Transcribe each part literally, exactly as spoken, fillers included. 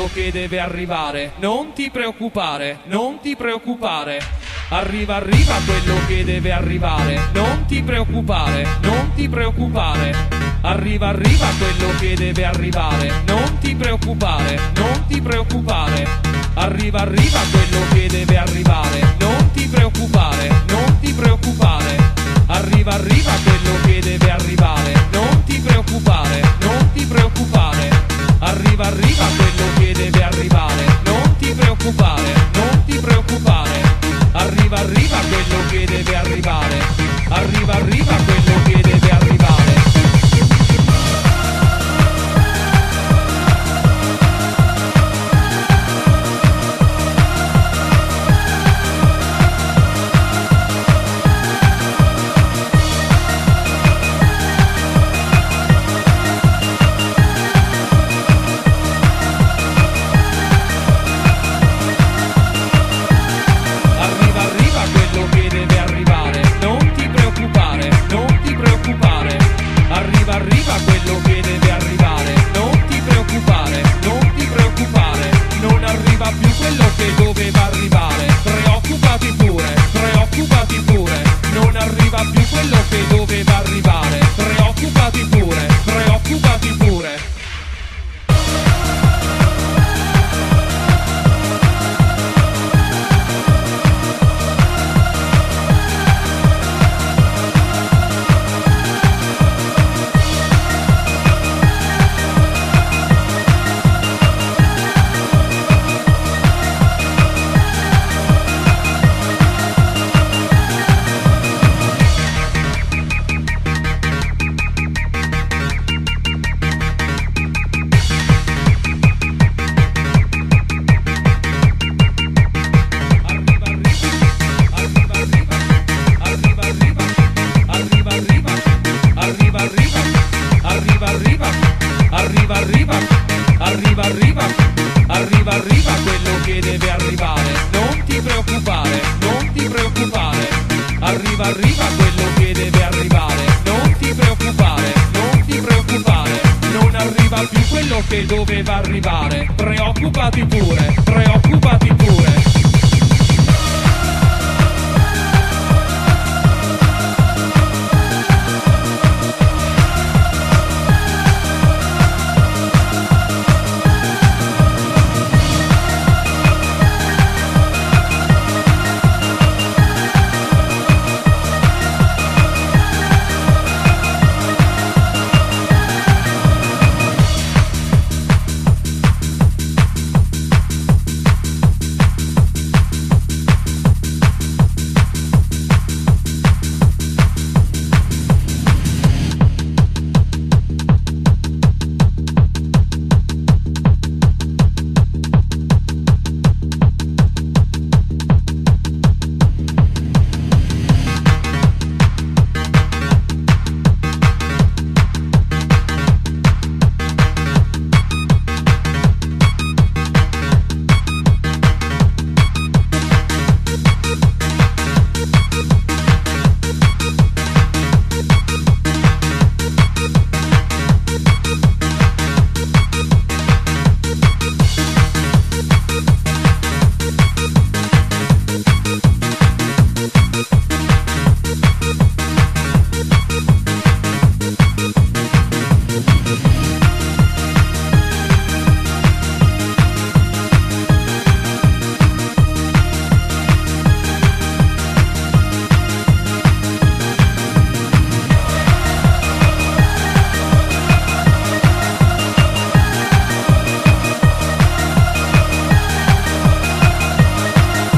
quello che deve arrivare. Non ti preoccupare, non ti preoccupare. Arriva, arriva quello che deve arrivare. Non ti preoccupare, non ti preoccupare. Arriva, arriva quello che deve arrivare. Non ti preoccupare, non ti preoccupare. Arriva, arriva quello che deve arrivare. Non ti preoccupare, non ti preoccupare. Arriva, arriva quello che deve arrivare. Non ti preoccupare, non ti preoccupare. Arriva, arriva quello che deve arrivare. Non ti preoccupare, non ti preoccupare. Arriva, arriva quello che deve arrivare. Arriva, arriva quello che deve arrivare. Arriva quello che deve arrivare, non ti preoccupare, non ti preoccupare. Non arriva più quello che doveva arrivare. Preoccupati pure, preoccupati pure. Non arriva più quello che doveva arrivare. Preoccupati pure, preoccupati pure. Arriva, arriva, arriva, arriva, arriva, arriva quello che deve arrivare. Non ti preoccupare, non ti preoccupare. Arriva, arriva quello che deve arrivare. Non ti preoccupare, non ti preoccupare. Non arriva più quello che doveva arrivare. Preoccupati pure, preoccupati pure.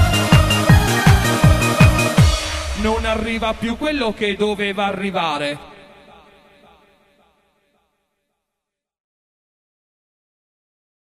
Non arriva più quello che doveva arrivare.